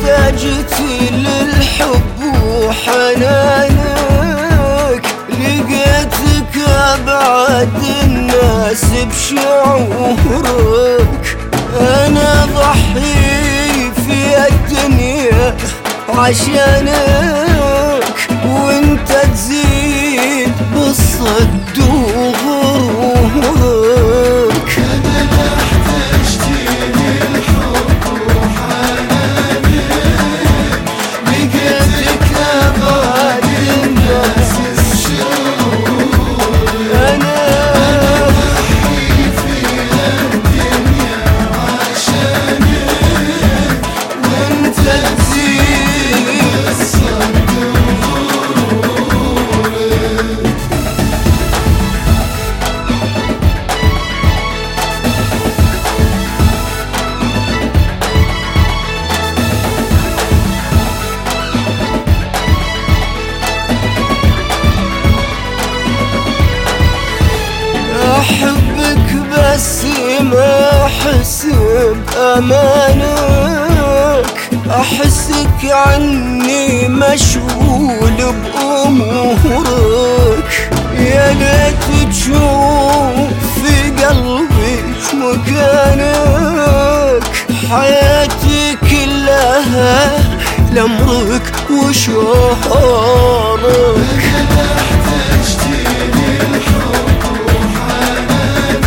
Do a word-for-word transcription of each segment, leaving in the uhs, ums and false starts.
احتجت للحب وحنانك، لقيتك ابعد الناس بشعورك. انا ضحي في الدنيا عشانك، وانت تزيد بالصد وغرورك. انا احتجت للحب وحنانك، لقيتك ابعد الناس بشعورك. انا ضحي في الدنيا عشانك، وانت تزيد بالصد وغرورك. احبك بس ما احس بامانك، احسك عني مشغول بامورك. يا ليت تشوف في قلبي مكانك، حياتي كلها لامرك وشعورك. انا احتجت للحب وحنانك،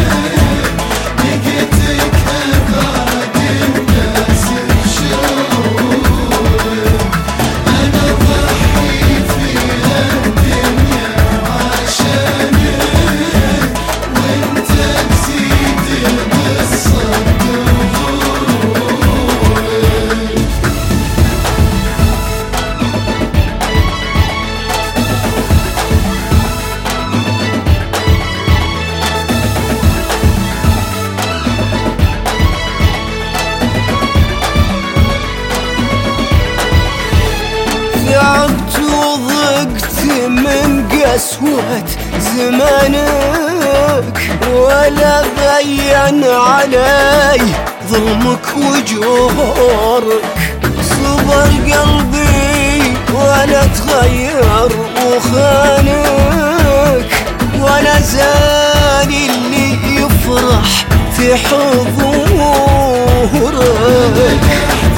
لقيتك ابعد الناس بشعورك. انا ضحي في الدنيا عشانك، وانت تزيد بالصد وغرورك. تعبت وضقت من قسوة زمانك، ولا بين علي ظلمك وجورك. صبر قلبي ولا تغير وخانك، ولا زال اللي يفرح في حضورك.